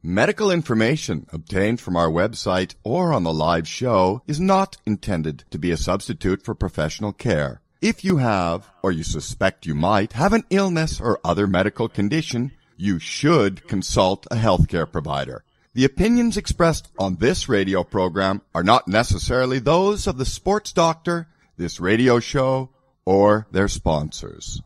Medical information obtained from our website or on the live show is not intended to be a substitute for professional care. If you have, or you suspect you might, have an illness or other medical condition, you should consult a healthcare provider. The opinions expressed on this radio program are not necessarily those of the sports doctor, this radio show, or their sponsors.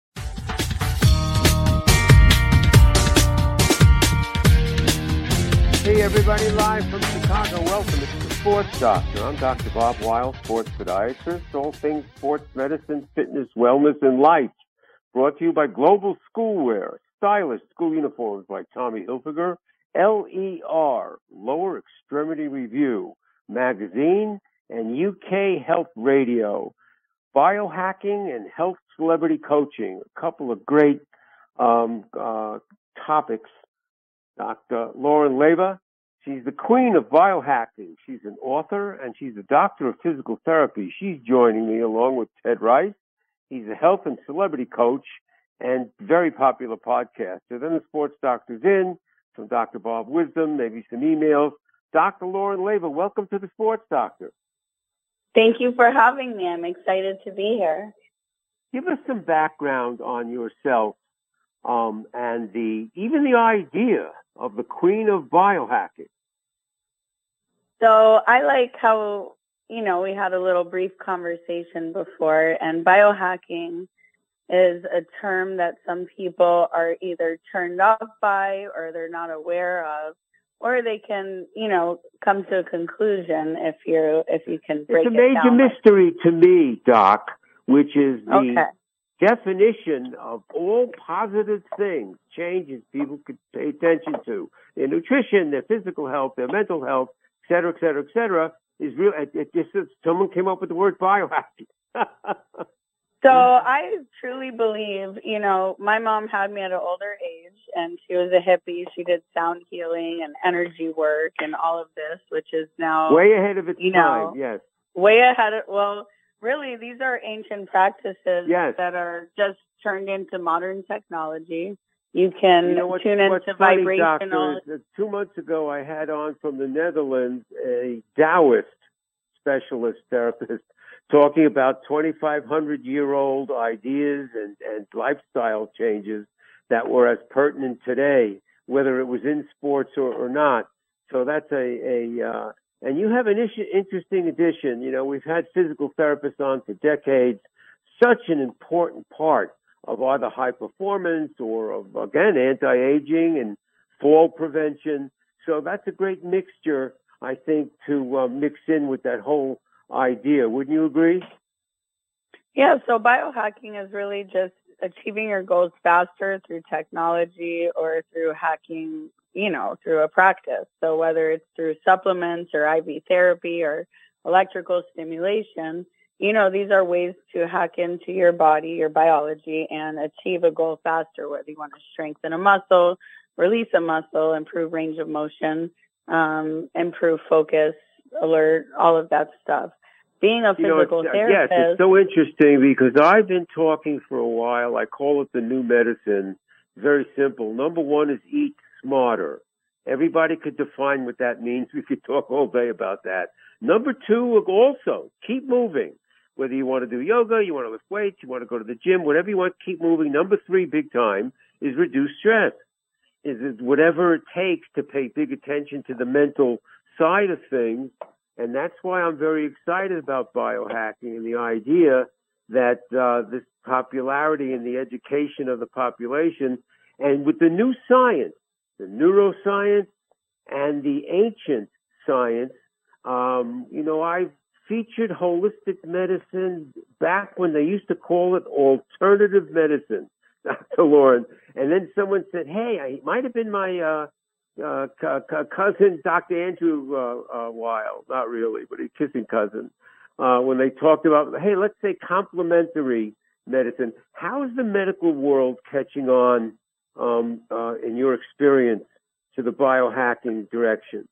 Hey everybody, live from Chicago. Welcome to the Sports Doctor. I'm Dr. Bob Weil, sports podiatrist. All things sports medicine, fitness, wellness, and life. Brought to you by Global Schoolwear, stylish school uniforms by Tommy Hilfiger, LER, Lower Extremity Review, magazine, and UK Health Radio. Biohacking and health celebrity coaching, a couple of great topics. Dr. Lauren Leyva, she's the queen of biohacking. She's an author and she's a doctor of physical therapy. She's joining me along with Ted Rice. He's a health and celebrity coach and very popular podcaster. Then the sports doctor's in, some Dr. Bob wisdom, maybe some emails. Dr. Lauren Leyva, welcome to the Sports Doctor. Thank you for having me. I'm excited to be here. Give us some background on yourself and even the idea of the queen of biohacking. So I like how, we had a little brief conversation before, and biohacking is a term that some people are either turned off by or they're not aware of, or they can, come to a conclusion if you can break it down. It's a major mystery to me, Doc, which is the definition of all positive things, changes people could pay attention to. Their nutrition, their physical health, their mental health, et cetera, is real. Someone came up with the word biohacking. So I truly believe, my mom had me at an older age, and she was a hippie. She did sound healing and energy work and all of this, which is now way ahead of its time. Yes, way ahead of really, these are ancient practices that are just turned into modern technology. You can tune into vibrational. Doctor, 2 months ago, I had on from the Netherlands a Taoist specialist therapist talking about 2,500-year-old ideas and lifestyle changes that were as pertinent today, whether it was in sports or not. So that's and you have an interesting addition. We've had physical therapists on for decades, such an important part of either high performance or of, again, anti-aging and fall prevention. So that's a great mixture, I think, to mix in with that whole idea. Wouldn't you agree? Yeah, so biohacking is really just achieving your goals faster through technology or through hacking, through a practice. So whether it's through supplements or IV therapy or electrical stimulation, these are ways to hack into your body, your biology, and achieve a goal faster, whether you want to strengthen a muscle, release a muscle, improve range of motion, improve focus, alert, all of that stuff. Being a physical therapist. Yes, it's so interesting because I've been talking for a while. I call it the new medicine. Very simple. Number one is eat smarter. Everybody could define what that means. We could talk all day about that. Number two, also, keep moving. Whether you want to do yoga, you want to lift weights, you want to go to the gym, whatever you want, keep moving. Number three, big time, is reduce stress. Is it whatever it takes to pay big attention to the mental side of things. And that's why I'm very excited about biohacking and the idea that this popularity in the education of the population, and with the new science, the neuroscience and the ancient science, I've featured holistic medicine back when they used to call it alternative medicine, Dr. Lauren. And then someone said, hey, it might have been my cousin, Dr. Andrew Weil, not really, but a kissing cousin, when they talked about, hey, let's say complementary medicine. How is the medical world catching on, in your experience, to the biohacking direction?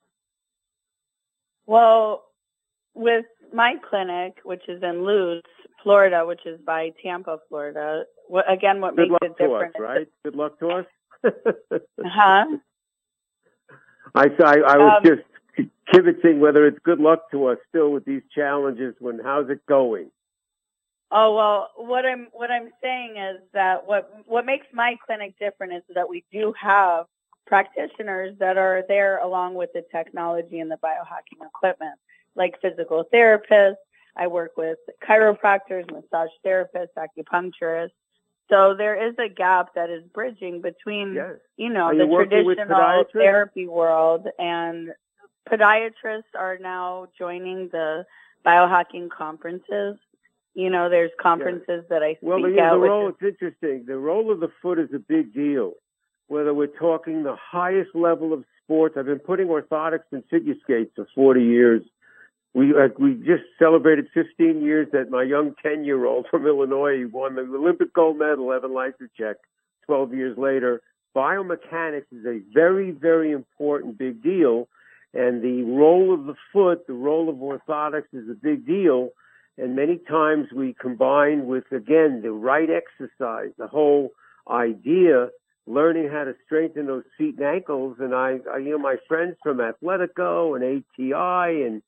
Well, with my clinic, which is in Luz, Florida, which is by Tampa, Florida, what makes it different? Right? Good luck to us. I was just kibitzing whether it's good luck to us still with these challenges. How's it going? Oh, well, what I'm saying is that what makes my clinic different is that we do have practitioners that are there along with the technology and the biohacking equipment, like physical therapists. I work with chiropractors, massage therapists, acupuncturists. So there is a gap that is bridging between, Yes. the traditional therapy world, and podiatrists are now joining the biohacking conferences. There's conferences that I speak the role, it's interesting. The role of the foot is a big deal. Whether we're talking the highest level of sports, I've been putting orthotics and figure skates for 40 years. We just celebrated 15 years that my young 10-year-old from Illinois won the Olympic gold medal, Evan Lysacek, 12 years later. Biomechanics is a very, very important big deal. And the role of the foot, the role of orthotics is a big deal. And many times we combine with, again, the right exercise, the whole idea, learning how to strengthen those feet and ankles. And my friends from Athletico and ATI and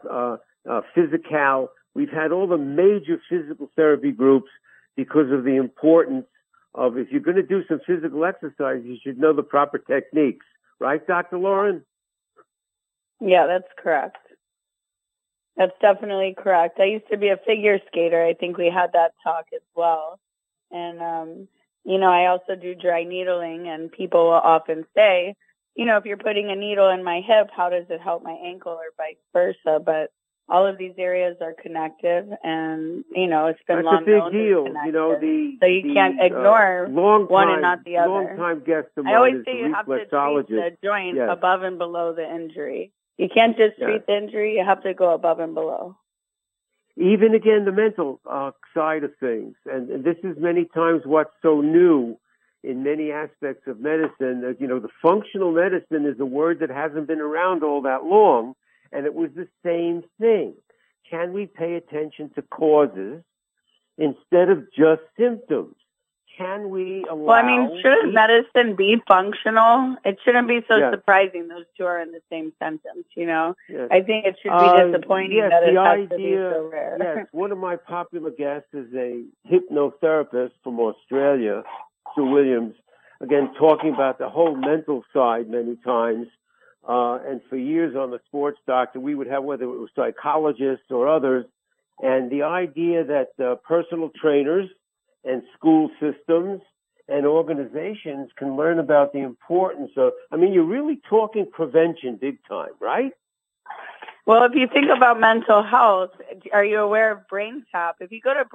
Physical, we've had all the major physical therapy groups because of the importance of, if you're going to do some physical exercise, you should know the proper techniques. Right, Dr. Lauren? Yeah, that's correct. That's definitely correct. I used to be a figure skater. I think we had that talk as well. And, I also do dry needling, and people will often say, if you're putting a needle in my hip, how does it help my ankle, or vice versa? But all of these areas are connected, and, it's been long known. That's a big deal. So you can't ignore one and not the other. Long-time guest of mine I always is say the you have to treat reflexologist. the joint above and below the injury. You can't just treat the injury. You have to go above and below. Even, again, the mental side of things. And this is many times what's so new in many aspects of medicine. The functional medicine is a word that hasn't been around all that long, and it was the same thing. Can we pay attention to causes instead of just symptoms? Can we allow... shouldn't medicine be functional? It shouldn't be so surprising those two are in the same sentence, Yes. I think it should be disappointing that it has to be so rare. Yes, one of my popular guests is a hypnotherapist from Australia, Sue Williams, again, talking about the whole mental side many times. And for years on the Sports Doctor, we would have, whether it was psychologists or others, and the idea that personal trainers and school systems and organizations can learn about the importance of, you're really talking prevention big time, right? Well, if you think about mental health, are you aware of BrainTap? If you go to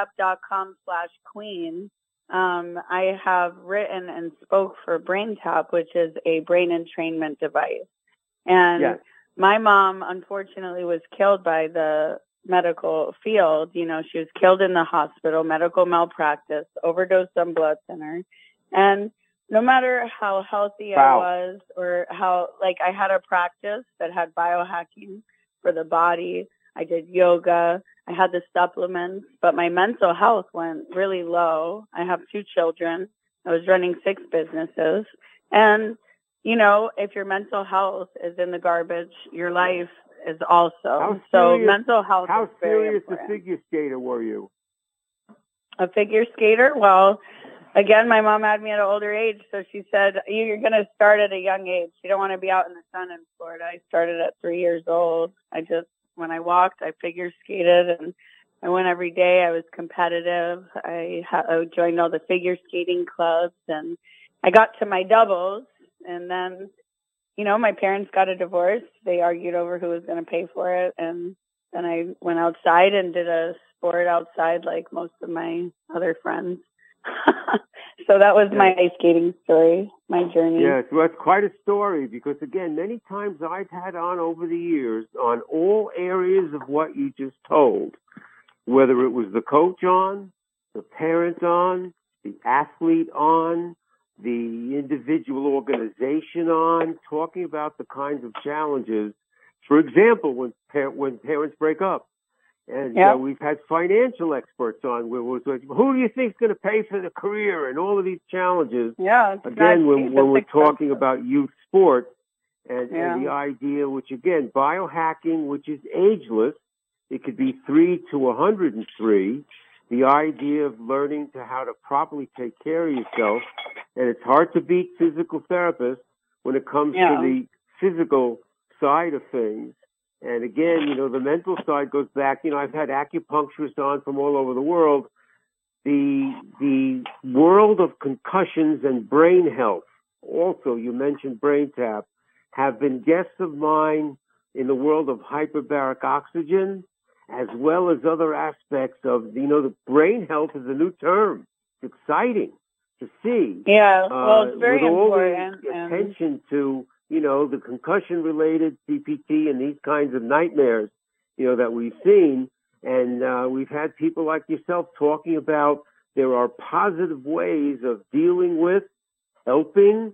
braintap.com/queen, I have written and spoke for BrainTap, which is a brain entrainment device. And my mom, unfortunately, was killed by the medical field. She was killed in the hospital, medical malpractice, overdosed on blood thinner. And no matter how healthy I was, or how, I had a practice that had biohacking for the body. I did yoga. I had the supplements, but my mental health went really low. I have 2 children. I was running 6 businesses. And, if your mental health is in the garbage, your life is also. So mental health is very important. How serious a figure skater were you? A figure skater? Well, again, my mom had me at an older age, so she said, you're going to start at a young age. You don't want to be out in the sun in Florida. I started at 3 years old. When I walked, I figure skated, and I went every day. I was competitive. I joined all the figure skating clubs, and I got to my doubles, and then my parents got a divorce. They argued over who was going to pay for it. And then I went outside and did a sport outside like most of my other friends. So that was my ice skating story, my journey. Yes, well, that's quite a story because, again, many times I've had on over the years on all areas of what you just told, whether it was the coach on, the parent on, the athlete on, the individual organization on, talking about the kinds of challenges. For example, when parents break up, and we've had financial experts on. Who do you think is going to pay for the career and all of these challenges? Yeah. Again, when we're talking about youth sport, and and the idea, which again, biohacking, which is ageless, it could be 3 to 103. The idea of learning to how to properly take care of yourself, and it's hard to beat physical therapists when it comes to the physical side of things. And again, the mental side goes back. I've had acupuncturists on from all over the world. The world of concussions and brain health, also you mentioned BrainTap, have been guests of mine in the world of hyperbaric oxygen, as well as other aspects of, the brain health is a new term. It's exciting to see. Yeah, well, it's very with all important. the attention to, the concussion-related CPT and these kinds of nightmares, that we've seen. And we've had people like yourself talking about there are positive ways of dealing with, helping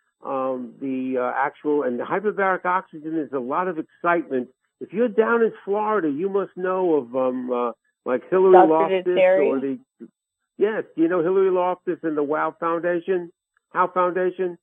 the actual, and the hyperbaric oxygen is a lot of excitement. If you're down in Florida, you must know of like Hillary Loftus or the, yes, Hillary Loftus and the WOW Foundation, How Foundation?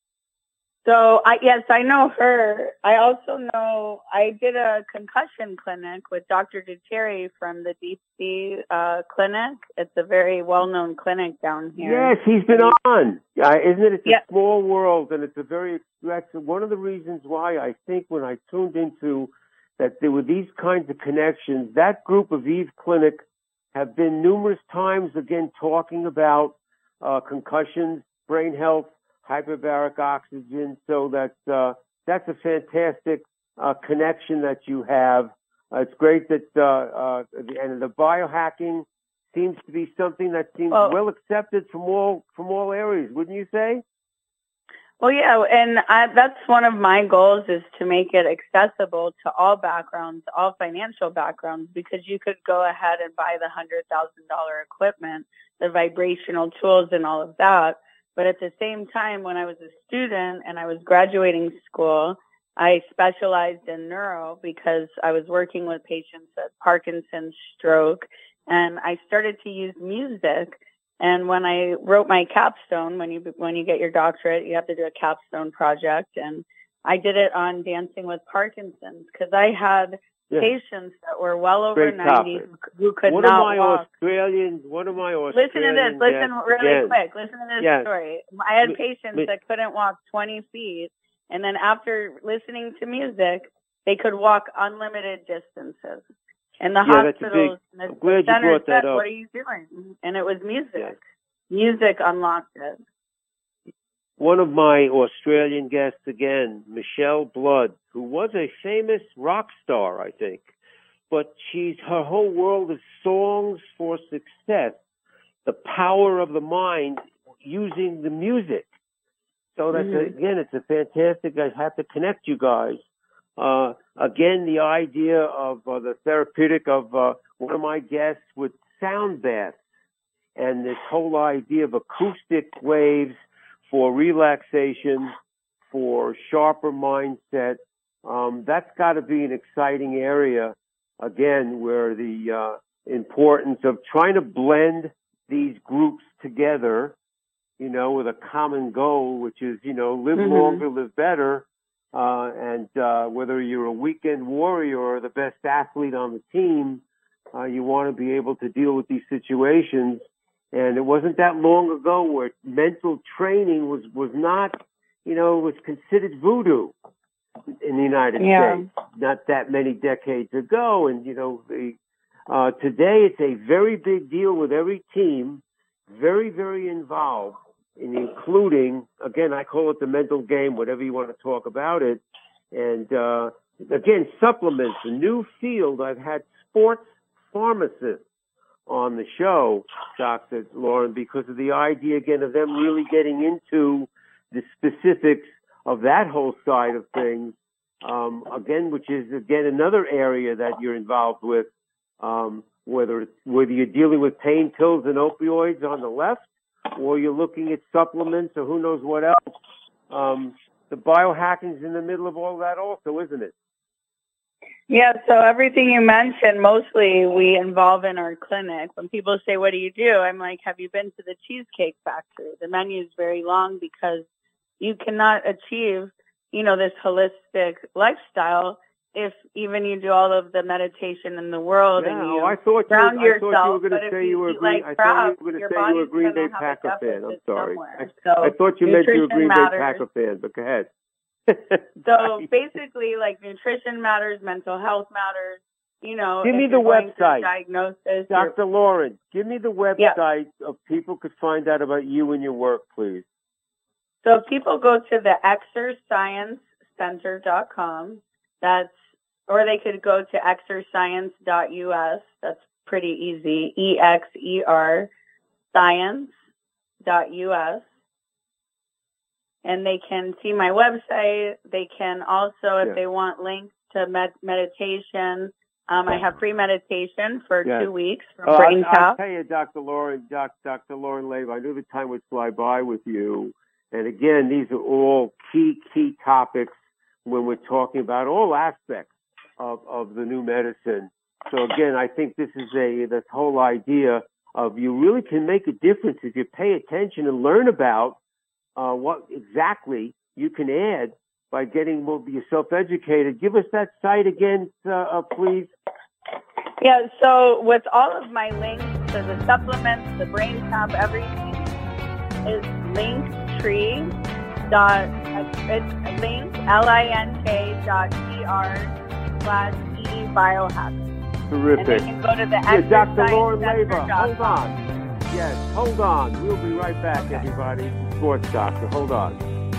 So, yes, I know her. I also know I did a concussion clinic with Dr. Duterte from the Deep Sea Clinic. It's a very well-known clinic down here. Yes, he's been on. Isn't it? It's a small world, and that's one of the reasons why I think when I tuned into that there were these kinds of connections, that group of Eve Clinic have been numerous times, again, talking about concussions, brain health, hyperbaric oxygen, so that's a fantastic connection that you have. It's great that and the biohacking seems to be something that seems well accepted from all areas, wouldn't you say? Well, yeah, and that's one of my goals is to make it accessible to all backgrounds, all financial backgrounds, because you could go ahead and buy the $100,000 equipment, the vibrational tools, and all of that. But at the same time, when I was a student and I was graduating school, I specialized in neuro because I was working with patients with Parkinson's, stroke, and I started to use music. And when I wrote my capstone, when you get your doctorate, you have to do a capstone project, and I did it on dancing with Parkinson's because I had patients that were well over 90 who could not walk. One of my Australian Listen to this. Listen really quick. Listen to this story. I had patients that couldn't walk 20 feet, and then after listening to music, they could walk unlimited distances. And the hospitals and the center said, "What are you doing?" And it was music. Yeah. Music unlocked it. One of my Australian guests again, Michelle Blood, who was a famous rock star, I think, but her whole world is songs for success, the power of the mind using the music. So that's again, it's a fantastic. I have to connect you guys. Again, the idea of the therapeutic of one of my guests with sound baths and this whole idea of acoustic waves for relaxation, for sharper mindset. That's got to be an exciting area, again, where the importance of trying to blend these groups together, with a common goal, which is, live longer, live better. And whether you're a weekend warrior or the best athlete on the team, you want to be able to deal with these situations. And it wasn't that long ago where mental training was not, was considered voodoo in the United States. Not that many decades ago. And, today it's a very big deal with every team, very, very involved, including, again, I call it the mental game, whatever you want to talk about it. And, again, supplements, a new field. I've had sports pharmacists on the show, Dr. Lauren, because of the idea, again, of them really getting into the specifics of that whole side of things, again, which is, again, another area that you're involved with, whether you're dealing with pain pills and opioids on the left, or you're looking at supplements or who knows what else. The biohacking's in the middle of all that also, isn't it? Yeah, so everything you mentioned, mostly we involve in our clinic. When people say, "What do you do?" I'm like, "Have you been to the Cheesecake Factory?" The menu is very long because you cannot achieve, this holistic lifestyle if even you do all of the meditation in the world and you ground yourself. I thought you were going to say you were a Green Bay Packer fan. I'm sorry. I thought you meant you were a Green Bay Packer fan, but go ahead. So basically, like, nutrition matters, mental health matters. Give me the website. Diagnosis. Dr. Lauren, give me the website of people could find out about you and your work, please. So if people go to the exersciencecenter.com, or they could go to exerscience.us. That's pretty easy. EXER science.us. And they can see my website. They can also, if they want links to meditation, I have free meditation for 2 weeks for BrainTap. I'll tell you, Dr. Lauren Leyva, I knew the time would fly by with you. And again, these are all key topics when we're talking about all aspects of the new medicine. So again, I think this whole idea of you really can make a difference if you pay attention and learn about what exactly you can add by getting yourself educated. Give us that site again, please. Yeah, so with all of my links to the supplements, the BrainTap, everything is Linktree. It's link.tr/e-biohacking. Terrific. And they can go to the Dr. Lauren Leyva, hold on. Yes, hold on. We'll be right back, everybody. Sports Doctor, hold on.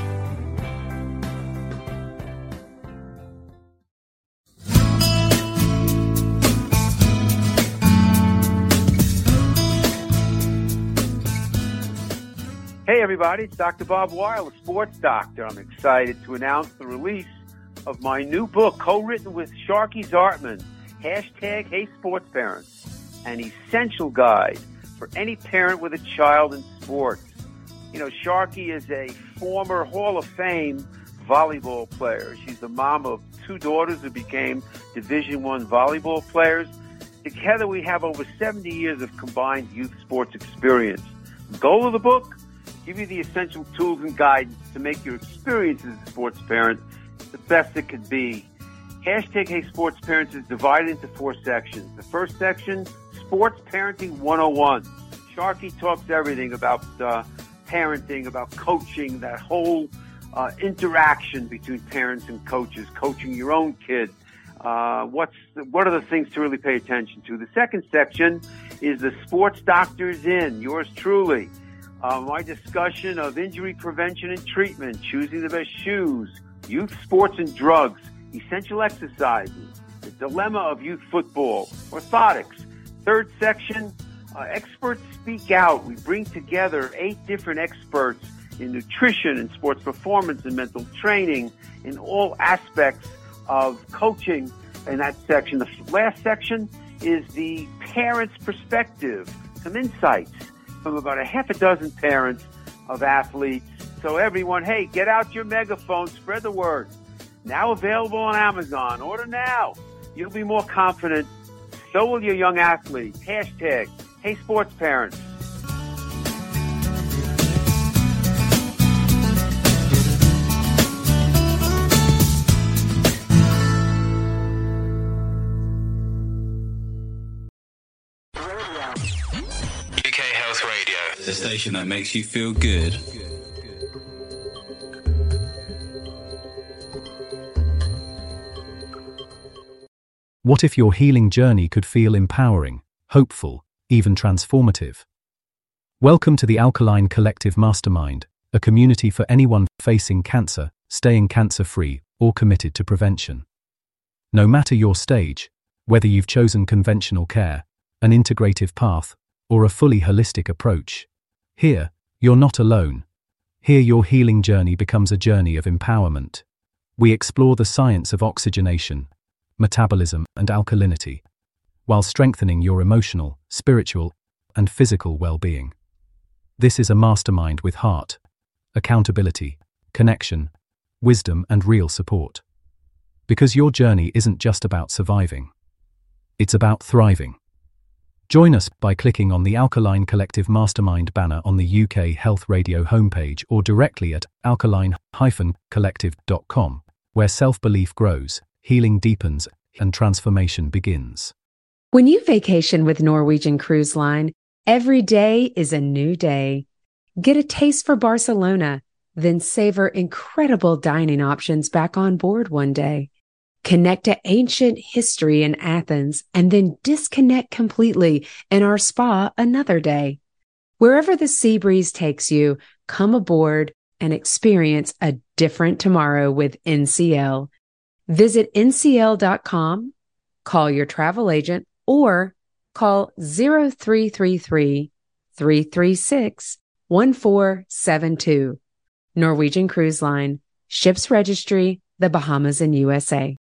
Hey everybody, it's Dr. Bob Weil, a sports doctor. I'm excited to announce the release of my new book, co-written with Sharky Zartman, #HeySportsParents, an essential guide for any parent with a child in sports. Sharky is a former Hall of Fame volleyball player. She's the mom of 2 daughters who became Division I volleyball players. Together we have over 70 years of combined youth sports experience. The goal of the book? Give you the essential tools and guidance to make your experience as a sports parent the best it could be. #HeySportsParents is divided into 4 sections. The first section, Sports Parenting 101. Sharky talks everything about parenting, about coaching, that whole interaction between parents and coaches, coaching your own kid. What are the things to really pay attention to? The second section is the Sports Doctor's In, yours truly. My discussion of injury prevention and treatment, choosing the best shoes, youth sports and drugs, essential exercises, the dilemma of youth football, orthotics. Third section, experts speak out. We bring together 8 different experts in nutrition and sports performance and mental training in all aspects of coaching in that section. The last section is the parent's perspective, some insights from about a half a dozen parents of athletes. So everyone, hey, get out your megaphone, spread the word. Now available on Amazon. Order now. You'll be more confident. So will your young athlete. #HeySportsParents. UK Health Radio, the station that makes you feel good. What if your healing journey could feel empowering, hopeful, even transformative? Welcome to the Alkaline Collective Mastermind, a community for anyone facing cancer, staying cancer-free, or committed to prevention. No matter your stage, whether you've chosen conventional care, an integrative path, or a fully holistic approach, here, you're not alone. Here your healing journey becomes a journey of empowerment. We explore the science of oxygenation, metabolism, and alkalinity, while strengthening your emotional, spiritual, and physical well-being. This is a mastermind with heart, accountability, connection, wisdom, and real support. Because your journey isn't just about surviving. It's about thriving. Join us by clicking on the Alkaline Collective Mastermind banner on the UK Health Radio homepage or directly at alkaline-collective.com, where self-belief grows, healing deepens, and transformation begins. When you vacation with Norwegian Cruise Line, every day is a new day. Get a taste for Barcelona, then savor incredible dining options back on board one day. Connect to ancient history in Athens and then disconnect completely in our spa another day. Wherever the sea breeze takes you, come aboard and experience a different tomorrow with NCL. Visit ncl.com, call your travel agent, or call 0333-336-1472. Norwegian Cruise Line, Ships Registry, the Bahamas and USA.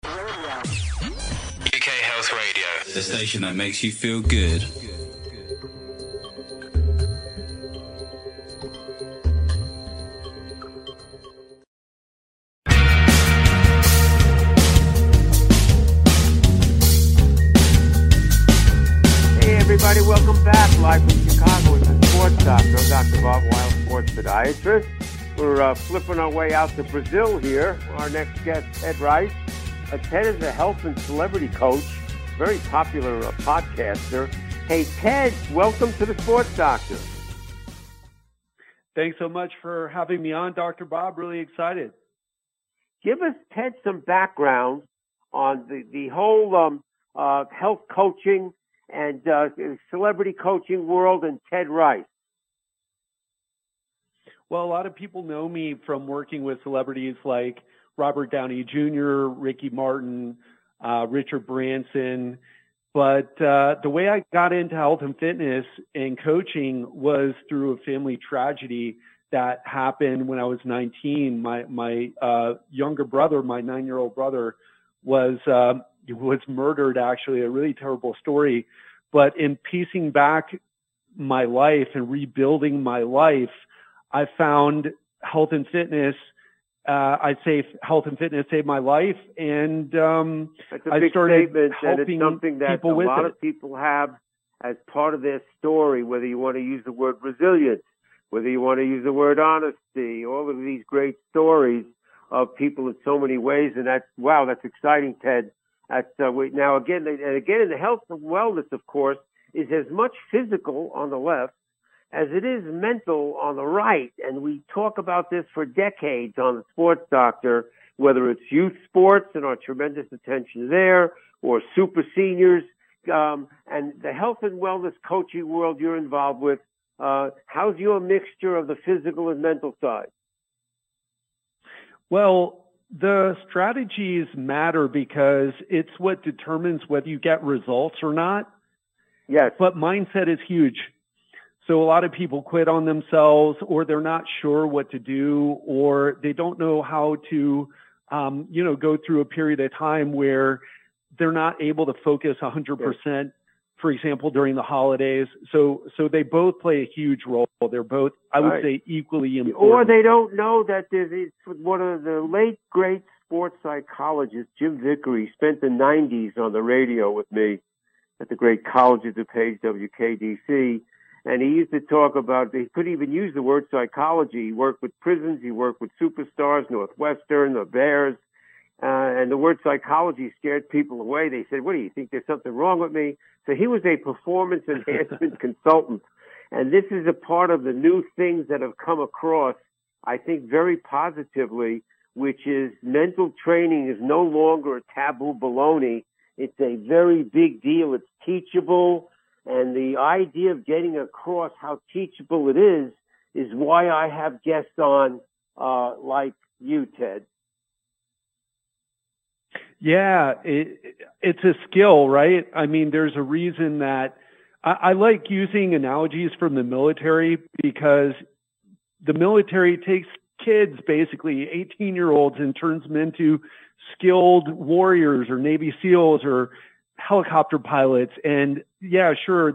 UK Health Radio, the station that makes you feel good. Hey everybody, welcome back. Live from Chicago with the Sports Doctor. I'm Dr. Bob Weil, sports podiatrist. We're flipping our way out to Brazil here. Our next guest, Ted Rice. Ted is a health and celebrity coach, very popular podcaster. Hey, Ted, welcome to the Sports Doctor. Thanks so much for having me on, Dr. Bob. Really excited. Give us, Ted, some background on the whole health coaching and celebrity coaching world and Ted Rice. Well, a lot of people know me from working with celebrities like Robert Downey Jr., Ricky Martin, Richard Branson. But the way I got into health and fitness and coaching was through a family tragedy that happened when I was 19. My younger brother, my 9-year-old brother, was murdered, actually, a really terrible story. But in piecing back my life and rebuilding my life, I found health and fitness. I'd say health and fitness saved my life, and I started helping something that people with it. A lot of people have as part of their story, whether you want to use the word resilience, whether you want to use the word honesty, all of these great stories of people in so many ways, and that's exciting, Ted. Now again in the health and wellness, of course, is as much physical on the left as it is mental on the right. And we talk about this for decades on the Sports Doctor, whether it's youth sports and our tremendous attention there, or super seniors, and the health and wellness coaching world you're involved with. How's your mixture of the physical and mental side? Well, the strategies matter because it's what determines whether you get results or not. Yes. But mindset is huge. So a lot of people quit on themselves, or they're not sure what to do, or they don't know how to, go through a period of time where they're not able to focus 100%, for example, during the holidays. So they both play a huge role. They're both, I would say, equally important. Or they don't know that there's one of the late, great sports psychologists, Jim Vickery, spent the 90s on the radio with me at the great College of DuPage, WKDC. And he used to talk about, he couldn't even use the word psychology. He worked with prisons. He worked with superstars, Northwestern, the Bears. And the word psychology scared people away. They said, what do you think? There's something wrong with me? So he was a performance enhancement consultant. And this is a part of the new things that have come across, I think, very positively, which is mental training is no longer a taboo baloney. It's a very big deal. It's teachable. And the idea of getting across how teachable it is why I have guests on like you, Ted. Yeah, it's a skill, right? I mean, there's a reason that I like using analogies from the military, because the military takes kids, basically 18-year-olds, and turns them into skilled warriors or Navy SEALs or helicopter pilots. And yeah, sure,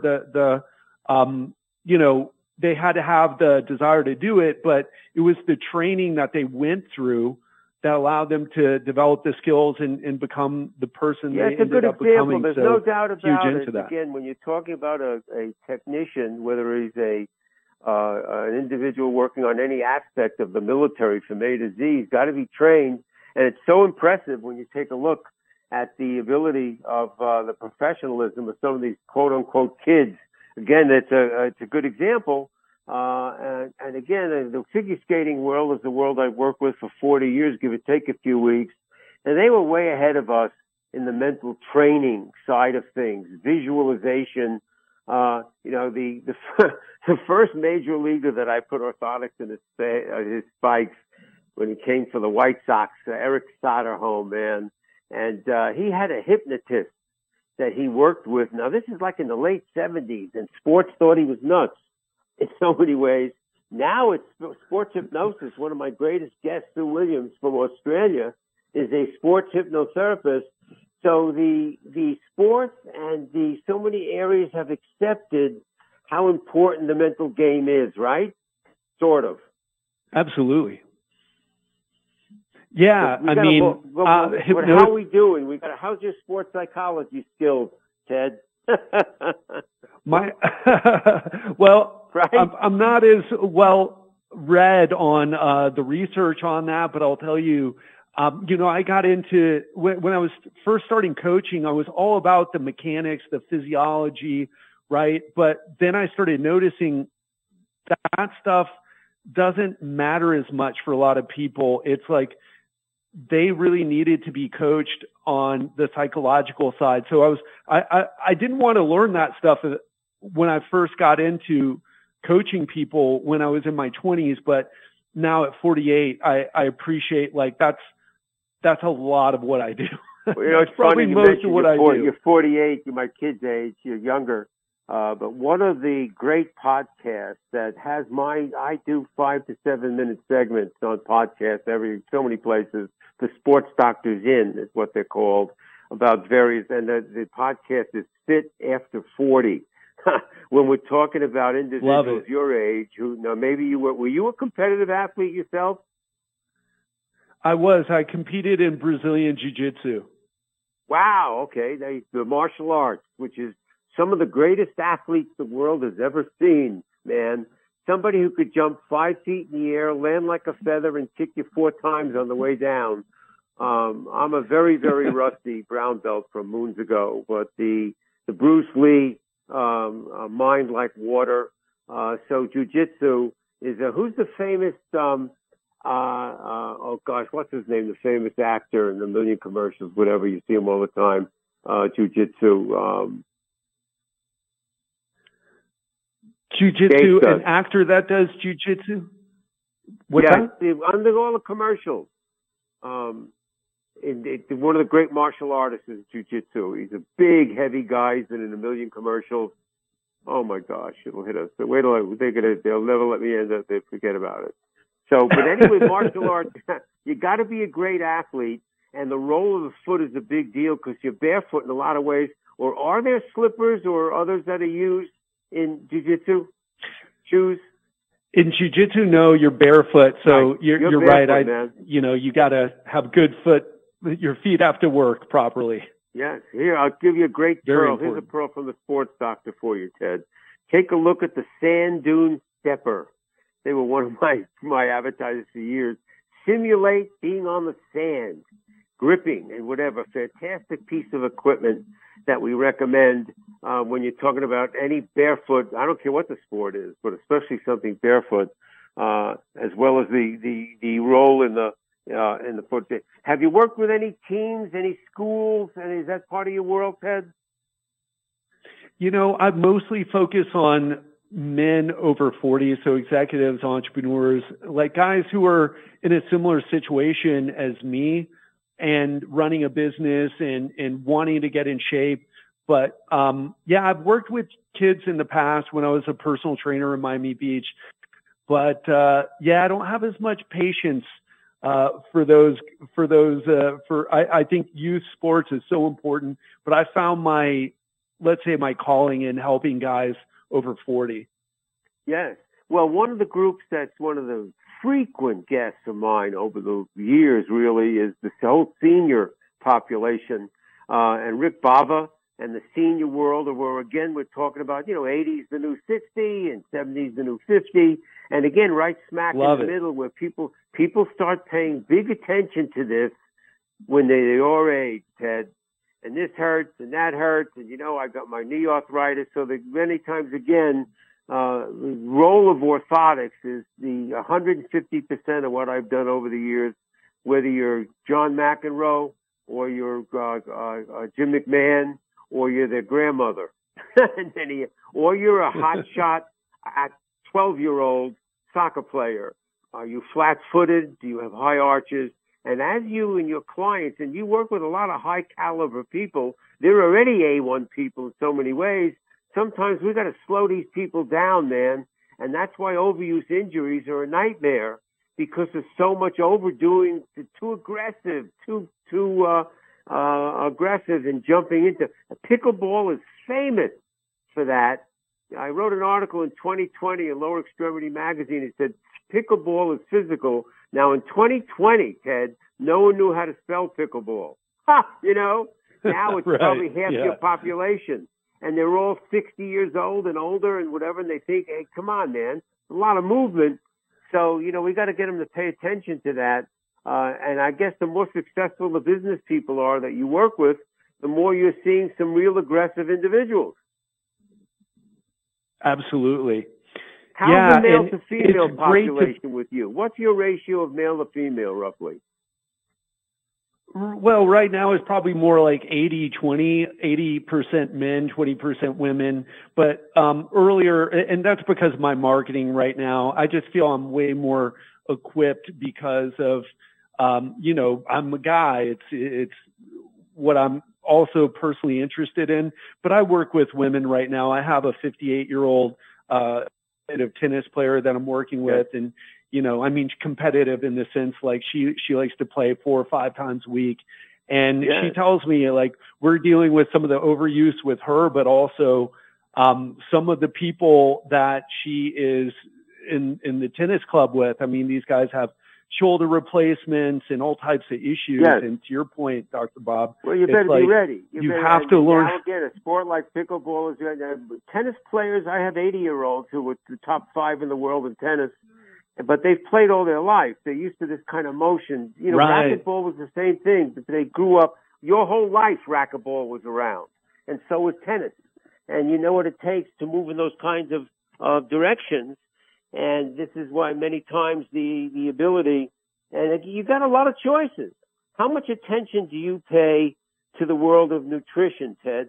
they had to have the desire to do it, but it was the training that they went through that allowed them to develop the skills and become the person they ended up becoming. There's so no doubt about huge it. into that. Again, when you're talking about a technician, whether he's an individual working on any aspect of the military from A to Z, he's got to be trained. And it's so impressive when you take a look at the ability of the professionalism of some of these quote unquote kids. Again, it's a good example. And again, the figure skating world is the world I've worked with for 40 years, give or take a few weeks. And they were way ahead of us in the mental training side of things, visualization. The first major leaguer that I put orthotics in his spikes when he came for the White Sox, Eric Soderholm, man. And he had a hypnotist that he worked with. Now, this is like in the late 70s, and sports thought he was nuts in so many ways. Now it's sports hypnosis. One of my greatest guests, Sue Williams from Australia, is a sports hypnotherapist. So the sports and so many areas have accepted how important the mental game is, right? Sort of. Absolutely. Yeah, how are we doing? How's your sports psychology skills, Ted? Well, right? I'm not as well read on the research on that, but I'll tell you, I got into when I was first starting coaching, I was all about the mechanics, the physiology, right? But then I started noticing that stuff doesn't matter as much for a lot of people. It's like they really needed to be coached on the psychological side. So I didn't want to learn that stuff when I first got into coaching people when I was in my 20s, but now at 48, I appreciate, like, that's a lot of what I do. Well, it's probably funny most of what I do. You're 48, you're my kid's age, you're younger. But one of the great podcasts that has I do 5 to 7 minute segments on podcasts so many places. The Sports Doctors In is what they're called, about various, and the podcast is Fit After 40. When we're talking about individuals your age, maybe were you a competitive athlete yourself? I was. I competed in Brazilian Jiu-Jitsu. Wow. Okay. The martial arts, which is some of the greatest athletes the world has ever seen, man. Somebody who could jump 5 feet in the air, land like a feather, and kick you 4 times on the way down. I'm a very, very rusty brown belt from moons ago, but the Bruce Lee, mind like water. So jiu-jitsu is who's the famous, what's his name? The famous actor in the million commercials, whatever, you see him all the time. Jiu-jitsu, Jiu-jitsu, an actor that does jiu-jitsu? What's that? Under all the commercials. One of the great martial artists is jiu-jitsu. He's a big, heavy guy. He's been in a million commercials. Oh my gosh, it'll hit us. So wait till they'll never let me end up. They forget about it. So, but anyway, martial arts, you got to be a great athlete, and the role of the foot is a big deal because you're barefoot in a lot of ways. Or are there slippers or others that are used in jiu-jitsu? Shoes? In jiu-jitsu, no, you're barefoot. So you're barefoot, right. Man. You got to have good foot. Your feet have to work properly. Yes. Here, I'll give you a great pearl. Here's a pearl from the Sports Doctor for you, Ted. Take a look at the Sand Dune Stepper. They were one of my advertisers for years. Simulate being on the sand, gripping and whatever. Fantastic piece of equipment that we recommend when you're talking about any barefoot. I don't care what the sport is, but especially something barefoot, as well as the role in the foot. Have you worked with any teams, any schools, and is that part of your world, Ted? I mostly focus on men over 40, so executives, entrepreneurs, like guys who are in a similar situation as me and running a business and wanting to get in shape. But I've worked with kids in the past when I was a personal trainer in Miami Beach. But I don't have as much patience I think youth sports is so important, but I found my calling in helping guys over 40. Yes. Well, one of the groups that's one of the frequent guests of mine over the years really is the whole senior population, and Rick Bava and the senior world, where again we're talking about, 80's the new 60 and 70's the new 50, and again right smack in the middle where people start paying big attention to this when they're your age, Ted. And this hurts and that hurts, and I got my knee arthritis, so that many times again, the role of orthotics is the 150% of what I've done over the years, whether you're John McEnroe or you're Jim McMahon or you're their grandmother, or you're a hotshot 12-year-old soccer player. Are you flat-footed? Do you have high arches? And as you and your clients, and you work with a lot of high-caliber people, they're already A1 people in so many ways. Sometimes we've got to slow these people down, man. And that's why overuse injuries are a nightmare, because there's so much overdoing, too aggressive, too aggressive and jumping into. Pickleball is famous for that. I wrote an article in 2020 in Lower Extremity Magazine. It said, pickleball is physical. Now, in 2020, Ted, no one knew how to spell pickleball. Now it's right, probably half your population. And they're all 60 years old and older and whatever, and they think, hey, come on, man, a lot of movement. So, we got to get them to pay attention to that. And I guess the more successful the business people are that you work with, the more you're seeing some real aggressive individuals. Absolutely. How's the male to female population with you? What's your ratio of male to female, roughly? Well, right now it's probably more like 80-20, 80% men, 20% women. But earlier, and that's because of my marketing right now, I just feel I'm way more equipped because of, I'm a guy. It's what I'm also personally interested in. But I work with women right now. I have a 58-year-old tennis player that I'm working with, and competitive in the sense like she likes to play 4 or 5 times a week, and she tells me like we're dealing with some of the overuse with her, but also some of the people that she is in the tennis club with. I mean, these guys have shoulder replacements and all types of issues. And to your point, Dr. Bob, well, you better be ready. You have to learn. Now again, a sport like pickleball is tennis players. I have 80-year-olds who were the top 5 in the world in tennis, but they've played all their life. They're used to this kind of motion. Racquetball was the same thing. But they grew up. Your whole life, racquetball was around, and so was tennis. And you know what it takes to move in those kinds of directions. And this is why many times the ability, and you got a lot of choices. How much attention do you pay to the world of nutrition, Ted?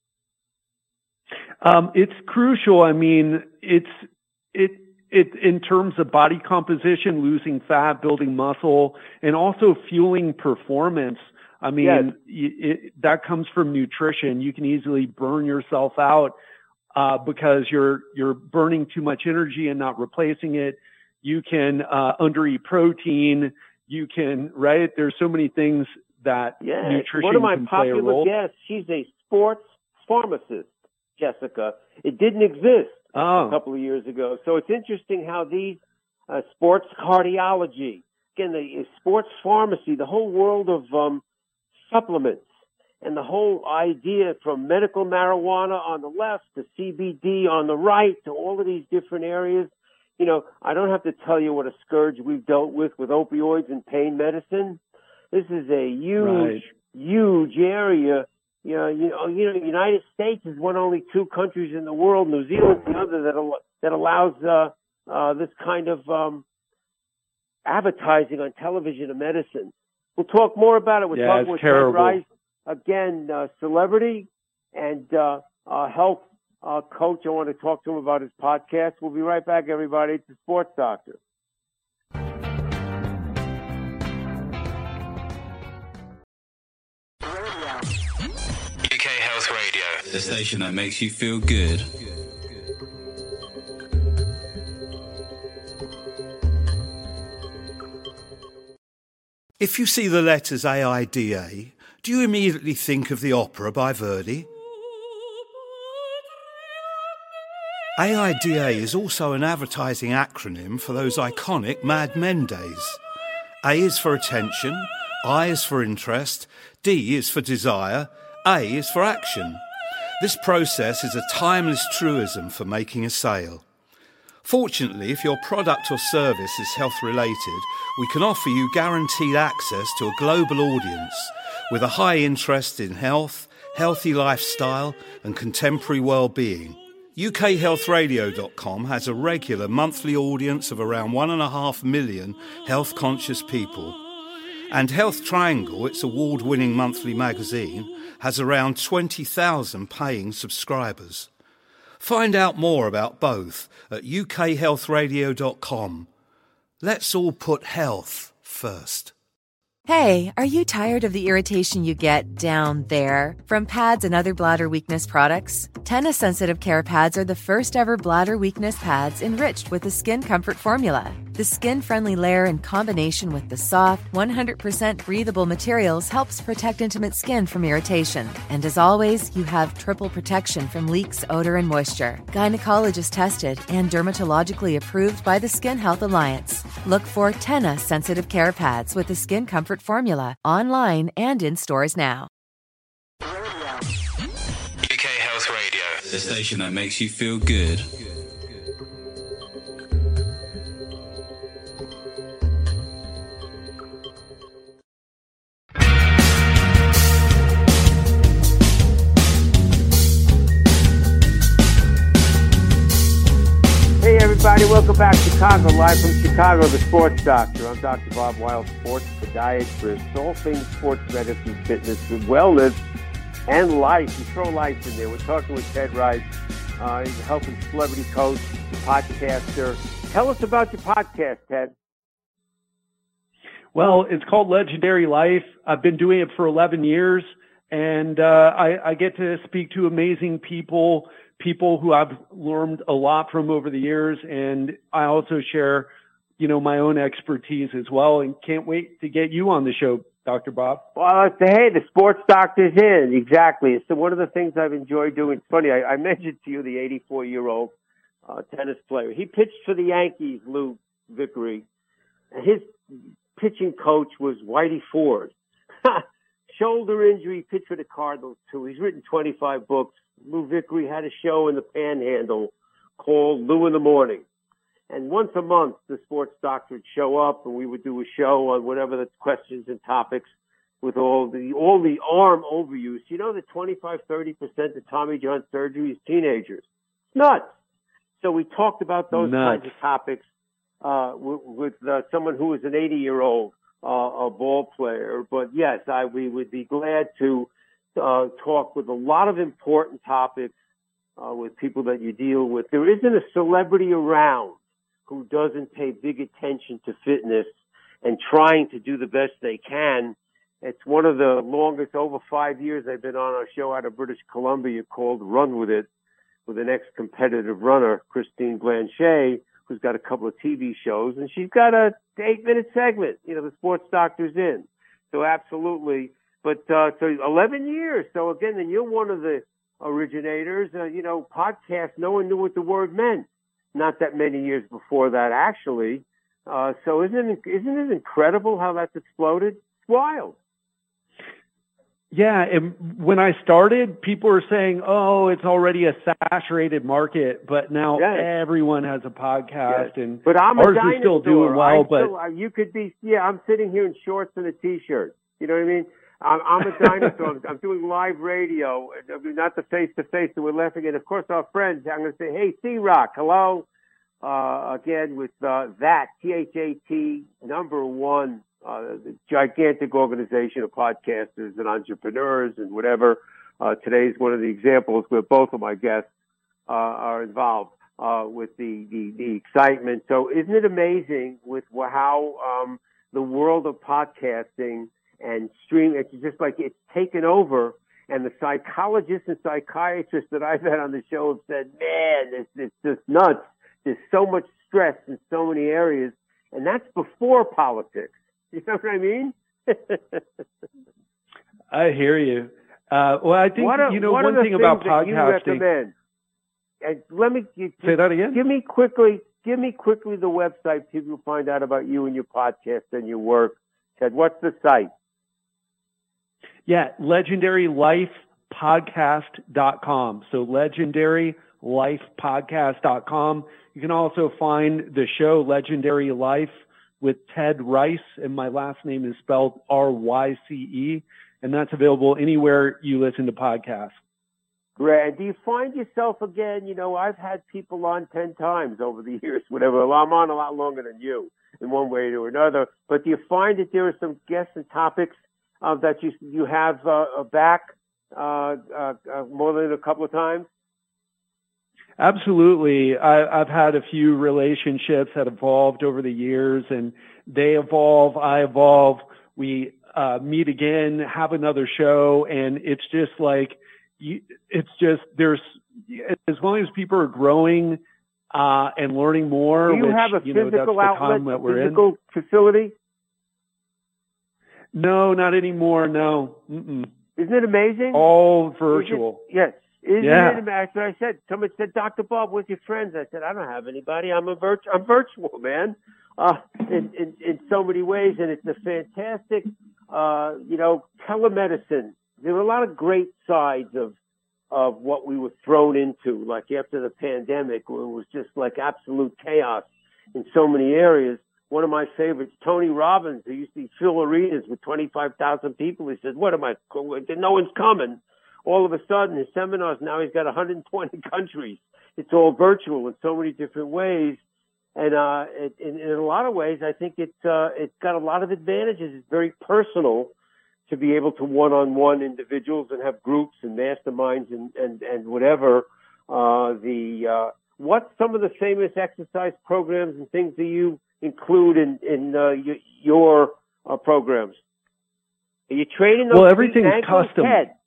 It's crucial. I mean, it in terms of body composition, losing fat, building muscle, and also fueling performance. I mean, that comes from nutrition. You can easily burn yourself out because you're burning too much energy and not replacing it. You can undereat protein. You can, right? There's so many things that nutrition can play a role. One of my popular guests, she's a sports pharmacist, Jessica. It didn't exist a couple of years ago. So it's interesting how these sports cardiology, again, the sports pharmacy, the whole world of supplements, and the whole idea from medical marijuana on the left to CBD on the right to all of these different areas. I don't have to tell you what a scourge we've dealt with opioids and pain medicine. This is a huge area. The United States is one of only 2 countries in the world. New Zealand's the other that allows this kind of advertising on television of medicine. We'll talk more about it. We're talking with Ted Rice, again, celebrity and health coach. I want to talk to him about his podcast. We'll be right back, everybody. It's the Sports Doctor. UK Health Radio, the station that makes you feel good. If you see the letters AIDA, do you immediately think of the opera by Verdi? AIDA is also an advertising acronym for those iconic Mad Men days. A is for attention, I is for interest, D is for desire, A is for action. This process is a timeless truism for making a sale. Fortunately, if your product or service is health-related, we can offer you guaranteed access to a global audience with a high interest in health, healthy lifestyle and contemporary well-being. UKHealthRadio.com has a regular monthly audience of around 1.5 million health-conscious people. And Health Triangle, its award-winning monthly magazine, has around 20,000 paying subscribers. Find out more about both at UKHealthRadio.com. Let's all put health first. Hey, are you tired of the irritation you get down there from pads and other bladder weakness products? TENA Sensitive Care Pads are the first ever bladder weakness pads enriched with the Skin Comfort formula. The skin-friendly layer in combination with the soft, 100% breathable materials helps protect intimate skin from irritation. And as always, you have triple protection from leaks, odor, and moisture. Gynecologist tested and dermatologically approved by the Skin Health Alliance. Look for TENA Sensitive Care Pads with the Skin Comfort formula online and in stores now. UK Health Radio, the station that makes you feel good. Hey everybody, welcome back to Chicago, live from Chicago, the Sports Doctor. I'm Dr. Bob Wild, sports podiatrist, all things sports medicine, fitness, and wellness, and life. You throw life in there. We're talking with Ted Rice. He's a health and celebrity coach, podcaster. Tell us about your podcast, Ted. Well, it's called Legendary Life. I've been doing it for 11 years, and I get to speak to amazing people who I've learned a lot from over the years, and I also share, my own expertise as well, and can't wait to get you on the show, Dr. Bob. Well, hey, the Sports Doctor's in. Exactly. So one of the things I've enjoyed doing, it's funny, I mentioned to you the 84-year-old tennis player. He pitched for the Yankees, Lou Vickery. His pitching coach was Whitey Ford. Shoulder injury, pitched for the Cardinals, too. He's written 25 books. Lou Vickery had a show in the Panhandle called Lou in the Morning. And once a month, the Sports Doctor would show up, and we would do a show on whatever the questions and topics with all the arm overuse. You know, the 25-30% of Tommy John surgery is teenagers. It's nuts. So we talked about those kinds of topics with someone who is an 80-year-old a ball player. But yes, we would be glad to talk with a lot of important topics with people that you deal with. There isn't a celebrity around who doesn't pay big attention to fitness and trying to do the best they can. It's one of the longest, over 5 years, I've been on a show out of British Columbia called Run With It with an ex-competitive runner, Christine Blanchet, who's got a couple of TV shows, and she's got a 8-minute segment, the Sports Doctor's in. So absolutely. But so 11 years. So again, then you're one of the originators. Podcast, no one knew what the word meant. Not that many years before that, actually. So isn't it incredible how that's exploded? It's wild. Yeah, and when I started, people were saying, "Oh, it's already a saturated market," but now everyone has a podcast, and but I'm ours a dinosaur. is still doing well. You could be. Yeah, I'm sitting here in shorts and a t-shirt. You know what I mean? I'm a dinosaur. I'm doing live radio, not the face-to-face that we're laughing at. Of course, our friends, I'm going to say, hey, C-Rock, hello. Again, with that, THAT, number one, the gigantic organization of podcasters and entrepreneurs and whatever. Today's one of the examples where both of my guests are involved with the excitement. So isn't it amazing with how the world of podcasting and stream, it's just like it's taken over, and the psychologists and psychiatrists that I've had on the show have said, man, it's just nuts. There's so much stress in so many areas, and that's before politics. You know what I mean? I hear you. Well, I think, one thing about podcasting. let me say that again. Give me quickly the website people will find out about you and your podcast and your work. Ted, what's the site? Yeah, legendarylifepodcast.com. So legendarylifepodcast.com. You can also find the show Legendary Life with Ted Rice, and my last name is spelled R-Y-C-E, and that's available anywhere you listen to podcasts. Great. And do you find yourself again, I've had people on 10 times over the years, whatever. Well, I'm on a lot longer than you in one way or another. But do you find that there are some guests and topics that you have back more than a couple of times? Absolutely. I've had a few relationships that evolved over the years, and they evolve, I evolve. We meet again, have another show, and it's just like, there's, as long as people are growing and learning more. Do you have a physical outlet, a physical facility? No, not anymore. No. Mm-mm. Isn't it amazing? All virtual. Yes. Isn't it amazing? That's what I said. Somebody said, Dr. Bob, where's your friends? I said, I don't have anybody. I'm virtual, man. In so many ways, and it's a fantastic, telemedicine. There were a lot of great sides of what we were thrown into, like after the pandemic, where it was just like absolute chaos in so many areas. One of my favorites, Tony Robbins, who used to fill arenas with 25,000 people. He said, no one's coming. All of a sudden, his seminars, now he's got 120 countries. It's all virtual in so many different ways. And in a lot of ways, I think it's got a lot of advantages. It's very personal to be able to one-on-one individuals and have groups and masterminds and whatever. What's some of the famous exercise programs and things that you include in your programs? Are you training those? Well, everything's custom.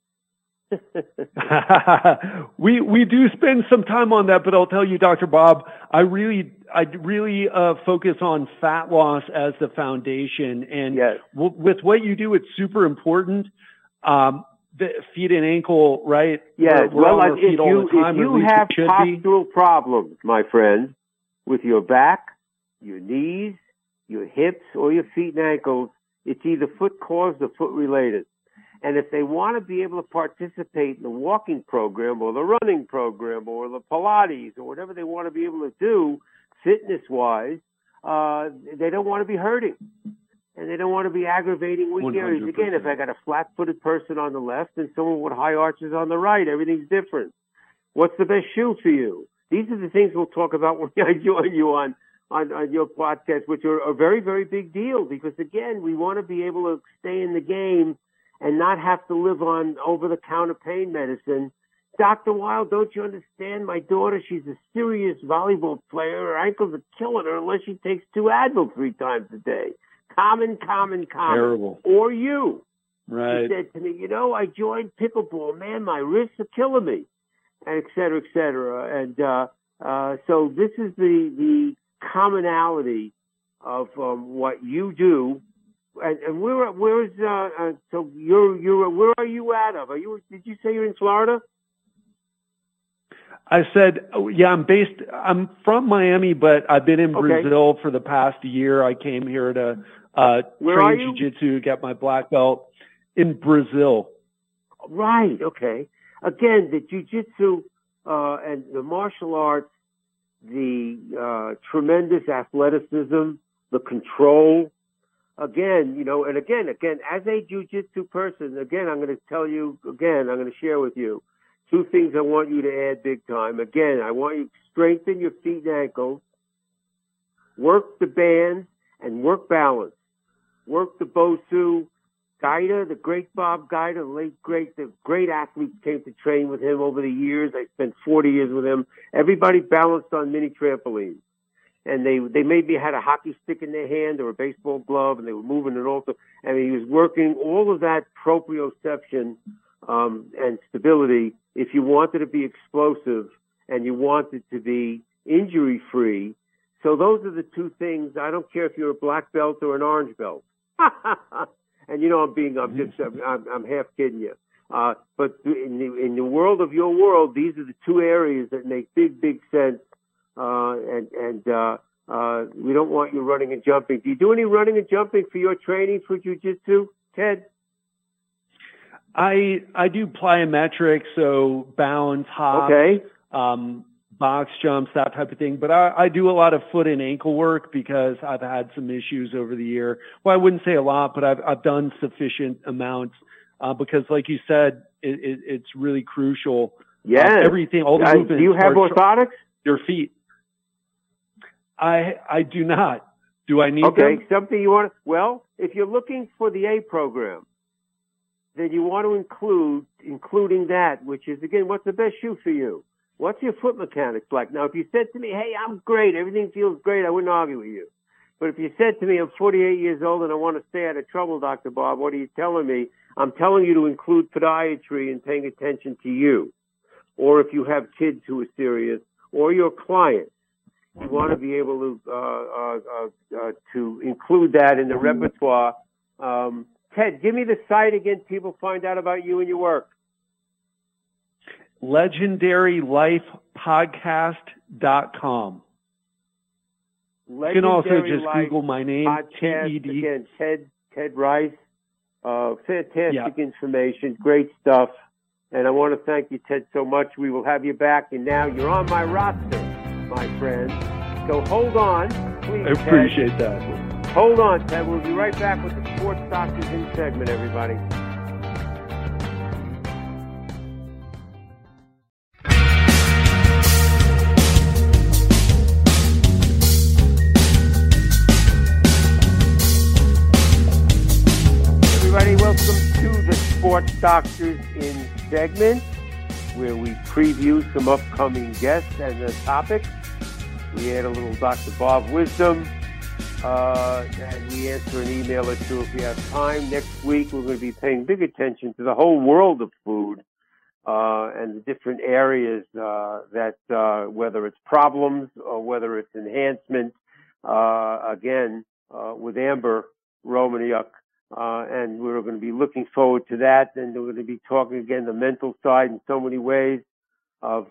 We do spend some time on that, but I'll tell you, Dr. Bob, I really focus on fat loss as the foundation, and yes. With what you do, it's super important. The feet and ankle, right? Yes. We're on our feet all the time. If you have postural problems, my friend, with your back, your knees, your hips, or your feet and ankles, it's either foot caused or foot related. And if they want to be able to participate in the walking program or the running program or the Pilates or whatever they want to be able to do fitness-wise, they don't want to be hurting. And they don't want to be aggravating weak areas. 100%. Again, if I got a flat-footed person on the left and someone with high arches on the right, everything's different. What's the best shoe for you? These are the things we'll talk about when I join you on your podcast, which are a very, very big deal because, again, we want to be able to stay in the game and not have to live on over-the-counter pain medicine. Dr. Wild, don't you understand? My daughter, she's a serious volleyball player. Her ankles are killing her unless she takes 2 Advil 3 times a day. Common. Terrible. Or you. Right. She said to me, I joined pickleball. Man, my wrists are killing me, and et cetera, et cetera. And so this is the commonality of what you do. And where are you out of? Did you say you're in Florida? I said, I'm from Miami, but I've been in Brazil for the past year. I came here to train jiu-jitsu, get my black belt in Brazil. Right. Okay. Again, the jiu-jitsu and the martial arts, the tremendous athleticism, the control. Again, and again, as a jiu-jitsu person, again, I'm going to share with you 2 things I want you to add big time. Again, I want you to strengthen your feet and ankles, work the bands, and work balance. Work the Bosu. Gaida, the great Bob Gaida, the great athletes came to train with him over the years. I spent 40 years with him. Everybody balanced on mini trampolines. And they maybe had a hockey stick in their hand or a baseball glove, and they were moving it also. And he was working all of that proprioception and stability. If you wanted to be explosive and you wanted to be injury-free, so those are the 2 things. I don't care if you're a black belt or an orange belt. And I'm half kidding you. But in the world of your world, these are the two areas that make big sense. We don't want you running and jumping. Do you do any running and jumping for your training for jiu-jitsu, Ted? I do plyometrics, so bounce, hop, okay. Box jumps, that type of thing. But I do a lot of foot and ankle work because I've had some issues over the year. Well, I wouldn't say a lot, but I've done sufficient amounts because, like you said, it's really crucial. Yeah. Everything, all the movements. Do you have orthotics? Your feet. I do not. Do I need them? Okay, something you want to, well, if you're looking for the A program, then you want to including that, which is, again, what's the best shoe for you? What's your foot mechanics like? Now, if you said to me, hey, I'm great, everything feels great, I wouldn't argue with you. But if you said to me, I'm 48 years old and I want to stay out of trouble, Dr. Bob, what are you telling me? I'm telling you to include podiatry and paying attention to you. Or if you have kids who are serious, or your clients, you want to be able to include that in the repertoire. Ted, give me the site again. People find out about you and your work. LegendaryLifePodcast.com. You can also just Google my name, TED. Again, Ted Rice. Fantastic information, great stuff. And I want to thank you, Ted, so much. We will have you back. And now you're on my roster, my friend. So hold on, please, I appreciate that. Hold on, Ted. We'll be right back with the Sports Doctors In segment, everybody. Everybody, welcome to the Sports Doctors In segment, where we preview some upcoming guests and the topics. We add a little Dr. Bob wisdom, and we answer an email or two if we have time. Next week, we're going to be paying big attention to the whole world of food and the different areas that, whether it's problems or whether it's enhancement, again, with Amber Romaniuk. And we're going to be looking forward to that. And we're going to be talking again the mental side in so many ways of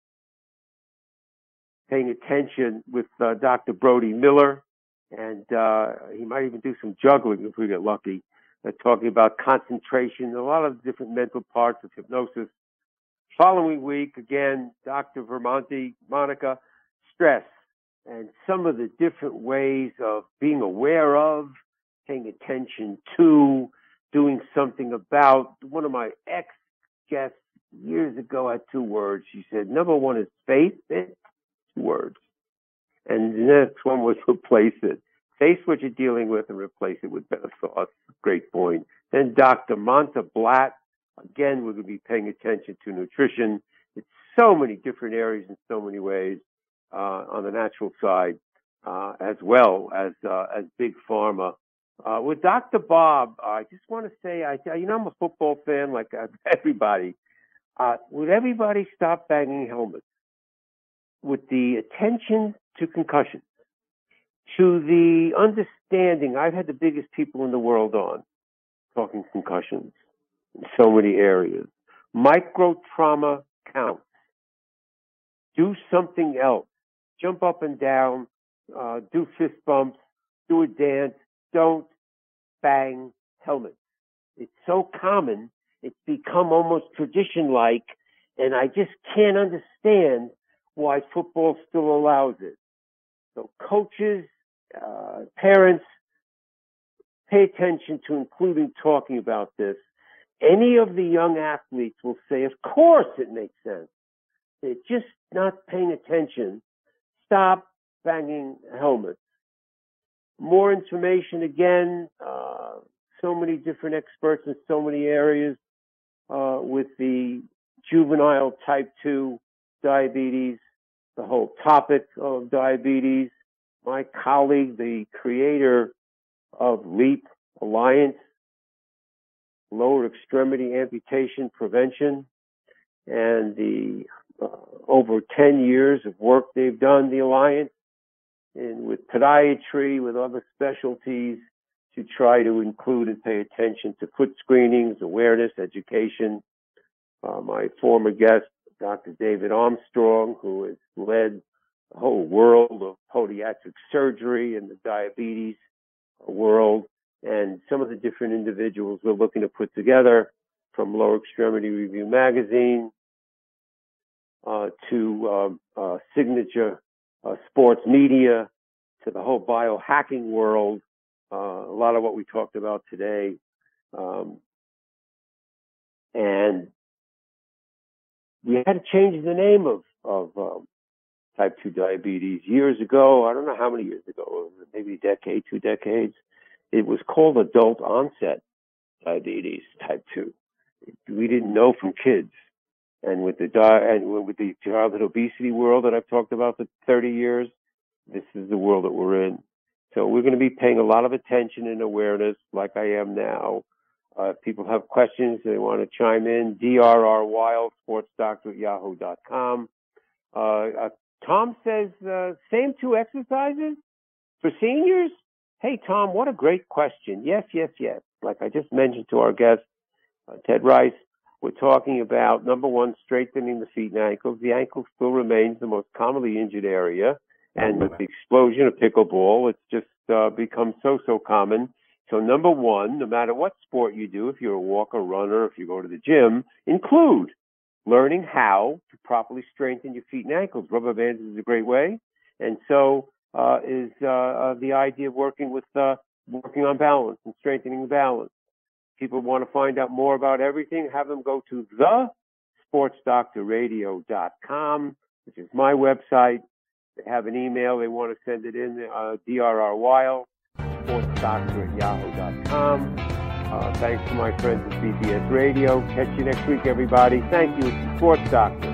paying attention with Dr. Brody Miller. And he might even do some juggling if we get lucky, talking about concentration, a lot of different mental parts of hypnosis. Following week, again, Dr. Vermonti, Monica, stress, and some of the different ways of being aware of, paying attention to, doing something about. One of my ex-guests years ago had two words. She said, number one is face it, 2 words. And the next one was replace it. Face what you're dealing with and replace it with better thoughts. Great point. Then Dr. Monta Blatt. Again, we're going to be paying attention to nutrition. It's so many different areas in so many ways on the natural side, as well as big pharma. With Dr. Bob, I just want to say, I'm a football fan like everybody. Would everybody stop banging helmets? With the attention to concussions, to the understanding, I've had the biggest people in the world on talking concussions in so many areas. Micro trauma counts. Do something else. Jump up and down, do fist bumps, do a dance. Don't bang helmets. It's so common, it's become almost tradition-like, and I just can't understand why football still allows it. So coaches, parents, pay attention to including talking about this. Any of the young athletes will say, of course it makes sense. They're just not paying attention. Stop banging helmets. More information, again, so many different experts in so many areas with the juvenile type 2 diabetes, the whole topic of diabetes. My colleague, the creator of LEAP Alliance, Lower Extremity Amputation Prevention, and the over 10 years of work they've done, the Alliance, and with podiatry, with other specialties, to try to include and pay attention to foot screenings, awareness, education. My former guest, Dr. David Armstrong, who has led the whole world of podiatric surgery and the diabetes world, and some of the different individuals we're looking to put together, from Lower Extremity Review magazine to Signature Sports Media, to the whole biohacking world, a lot of what we talked about today. And we had to change the name of type 2 diabetes. Years ago, I don't know how many years ago, maybe a decade, 2 decades, it was called adult onset diabetes type 2. We didn't know from kids. And with the childhood obesity world that I've talked about for 30 years, this is the world that we're in. So we're going to be paying a lot of attention and awareness, like I am now. If people have questions, they want to chime in, DRRWild, sportsdoctor@yahoo.com. Tom says, same 2 exercises for seniors? Hey, Tom, what a great question. Yes. Like I just mentioned to our guest, Ted Rice, we're talking about, number 1, strengthening the feet and ankles. The ankle still remains the most commonly injured area. And with the explosion of pickleball, it's just become so common. So number 1, no matter what sport you do, if you're a walker, runner, if you go to the gym, include learning how to properly strengthen your feet and ankles. Rubber bands is a great way. And so is the idea of working on balance and strengthening the balance. People want to find out more about everything, have them go to thesportsdoctorradio.com, which is my website. They have an email, they want to send it in, DRRWild, sportsdoctor@yahoo.com. Thanks to my friends at CBS Radio. Catch you next week, everybody. Thank you. It's the Sports Doctor.